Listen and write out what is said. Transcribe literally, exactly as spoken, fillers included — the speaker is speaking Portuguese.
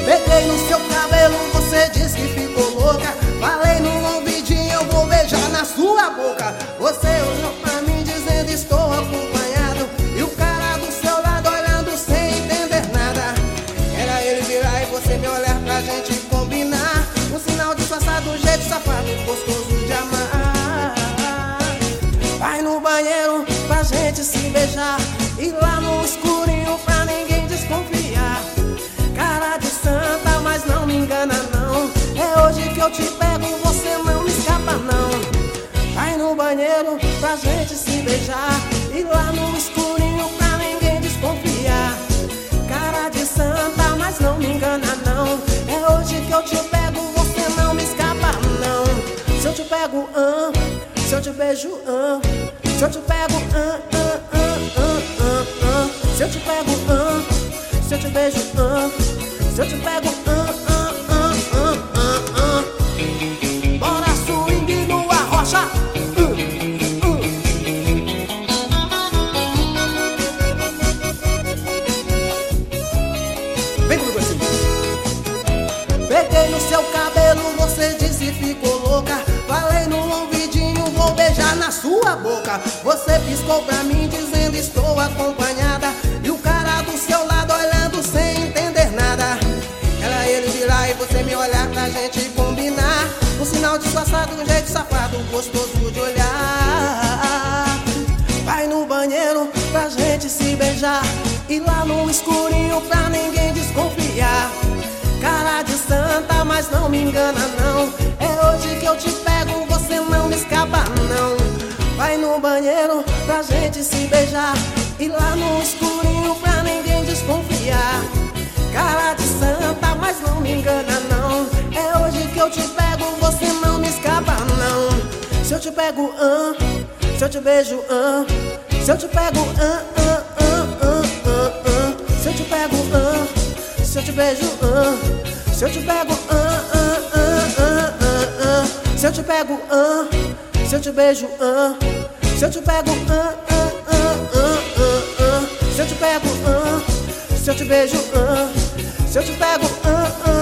Peguei no seu cabelo, você disse que ficou louca. Falei no ouvidinho, eu vou beijar na sua boca. Você olhou pra mim dizendo estou acompanhado, e o cara do seu lado olhando sem entender nada. Era ele virar e você me olhar pra gente combinar. Um sinal disfarçado, um jeito safado, gostoso de amar. Vai no banheiro pra gente se beijar, e lá no escurinho pra ninguém desconfiar. Cara de santa, mas não me engana não. É hoje que eu te pego, você não me escapa não. Vai no banheiro pra gente se beijar, e lá no escurinho pra ninguém desconfiar. Cara de santa, mas não me engana não. É hoje que eu te pego, você não me escapa não. Se eu te pego, ah, se eu te beijo, ah, se eu te pego, ah, ah, ah, ah, ah, ah. Se eu te pego, ah, se eu te beijo, ah, se eu te pego, ah, ah, ah, ah, ah, ah. Bora swing no arrocha, uh, uh. Vem comigo assim. Peguei no seu cabelo, você disse ficou louca. Falei no ouvidinho, vou beijar na sua boca. Você piscou pra mim dizendo estou acompanhada, e o cara do seu lado olhando sem entender nada. Era ele virar e você me olhar pra gente combinar. Um sinal disfarçado, um jeito safado, gostoso de olhar. Vai no banheiro pra gente se beijar, e lá no escurinho pra ninguém desconfiar. Cara de santa, mas não me engana não. É hoje que eu te pego, você não me escapa não. Vai no banheiro pra gente se beijar, e lá no escurinho pra ninguém desconfiar. Cara de santa, mas não me engana não. É hoje que eu te pego, você não me escapa não. Se eu te pego, ah, se eu te beijo, ah, se eu te pego, ah, ah, ah, ah, ah, ah. Se eu te pego, ah, se eu te beijo, ah, se eu te pego, ah, ah, ah, ah, ah, ah. Se eu te pego, ah, se eu te beijo, ah, se eu te pego, ah, ah, ah, ah, ah, ah. Se eu te pego, ah, se eu te beijo, ah, se eu te pego, ah, ah.